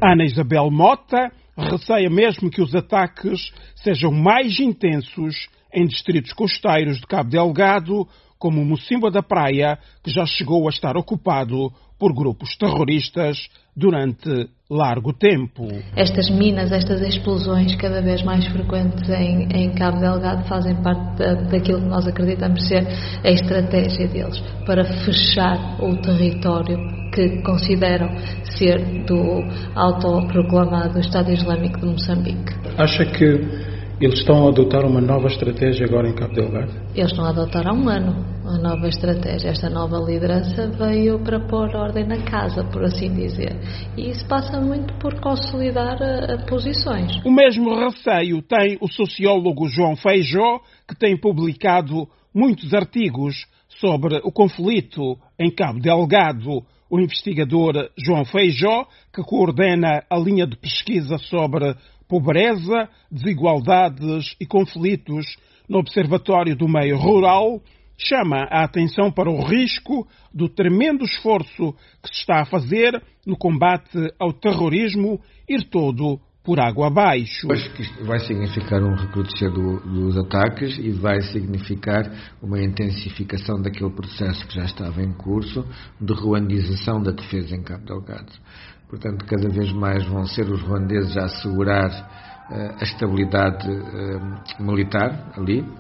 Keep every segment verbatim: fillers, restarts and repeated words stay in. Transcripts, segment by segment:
Ana Isabel Mota receia mesmo que os ataques sejam mais intensos em distritos costeiros de Cabo Delgado, como Mocímboa da Praia, que já chegou a estar ocupado por grupos terroristas durante largo tempo. Estas minas, estas explosões cada vez mais frequentes em, em Cabo Delgado fazem parte da, daquilo que nós acreditamos ser a estratégia deles para fechar o território que consideram ser do autoproclamado Estado Islâmico de Moçambique. Acha que eles estão a adotar uma nova estratégia agora em Cabo Delgado? Eles estão a adotar há um ano a nova estratégia. Esta nova liderança veio para pôr ordem na casa, por assim dizer. E isso passa muito por consolidar a, a posições. O mesmo receio tem o sociólogo João Feijó, que tem publicado muitos artigos sobre o conflito em Cabo Delgado. O investigador João Feijó, que coordena a linha de pesquisa sobre pobreza, desigualdades e conflitos no Observatório do Meio Rural, chama a atenção para o risco do tremendo esforço que se está a fazer no combate ao terrorismo ir todo por água abaixo. Acho que isto vai significar um recrudescer do, dos ataques e vai significar uma intensificação daquele processo que já estava em curso de ruandização da defesa em Cabo Delgado. Portanto, cada vez mais vão ser os ruandeses a assegurar uh, a estabilidade uh, militar ali uh,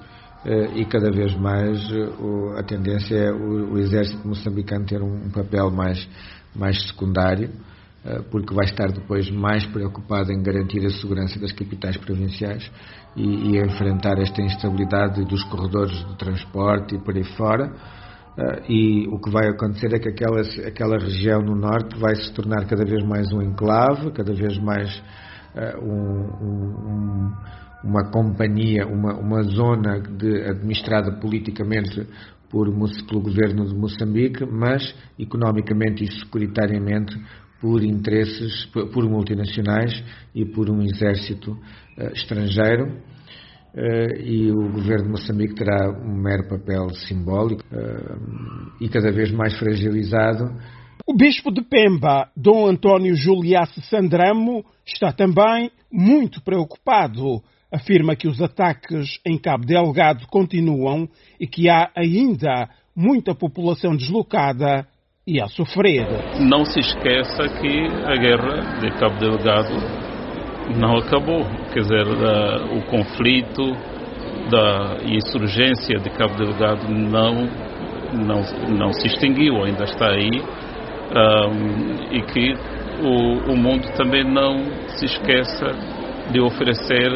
e cada vez mais uh, a tendência é o, o exército moçambicano ter um, um papel mais, mais secundário, uh, porque vai estar depois mais preocupado em garantir a segurança das capitais provinciais e, e enfrentar esta instabilidade dos corredores de transporte e por aí fora. Uh, e o que vai acontecer é que aquela, aquela região no norte vai se tornar cada vez mais um enclave, cada vez mais uh, um, um, uma companhia, uma, uma zona de, administrada politicamente por, pelo governo de Moçambique, mas economicamente e securitariamente por interesses, por, por multinacionais e por um exército uh, estrangeiro. Uh, e o governo de Moçambique terá um mero papel simbólico uh, e cada vez mais fragilizado. O bispo de Pemba, Dom António Juliace Sandramo, está também muito preocupado. Afirma que os ataques em Cabo Delgado continuam e que há ainda muita população deslocada e a sofrer. Não se esqueça que a guerra de Cabo Delgado não acabou, quer dizer, uh, o conflito da insurgência de Cabo Delgado não, não, não se extinguiu, ainda está aí, um, e que o, o mundo também não se esqueça de oferecer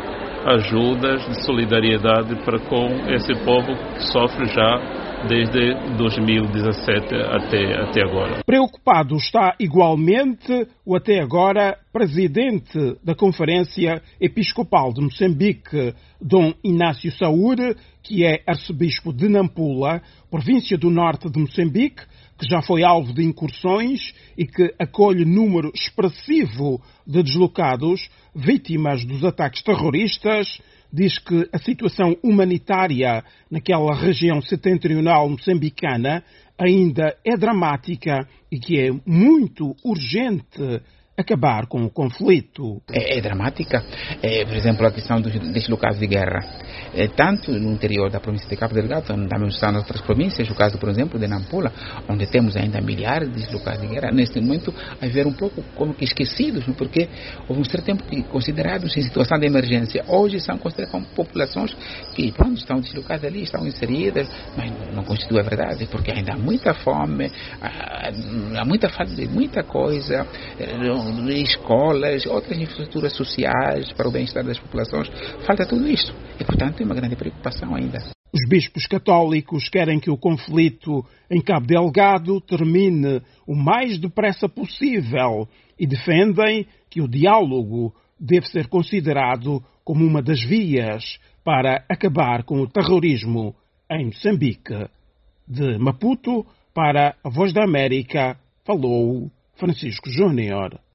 ajudas de solidariedade para com esse povo que sofre já desde dois mil e dezassete até, até agora. Preocupado está igualmente o até agora presidente da Conferência Episcopal de Moçambique, Dom Inácio Saúde, que é arcebispo de Nampula, província do norte de Moçambique, que já foi alvo de incursões e que acolhe número expressivo de deslocados vítimas dos ataques terroristas. Diz que a situação humanitária naquela região setentrional moçambicana ainda é dramática e que é muito urgente acabar com o conflito. É, é dramática. É, por exemplo, a questão dos deslocados de guerra. É, tanto no interior da província de Cabo Delgado, também estão nas outras províncias, o caso, por exemplo, de Nampula, onde temos ainda milhares de deslocados de guerra, neste momento a ver um pouco como que esquecidos, não? Porque houve um certo tempo que considerados em situação de emergência, hoje são considerados como populações que, pronto, estão deslocadas ali, estão inseridas, mas não, não constitui a verdade, porque ainda há muita fome, há, há muita falta de muita coisa, escolas, outras infraestruturas sociais para o bem-estar das populações, falta tudo isto. E, portanto, é uma grande preocupação ainda. Os bispos católicos querem que o conflito em Cabo Delgado termine o mais depressa possível e defendem que o diálogo deve ser considerado como uma das vias para acabar com o terrorismo em Moçambique. De Maputo, para a Voz da América, falou Francisco Júnior.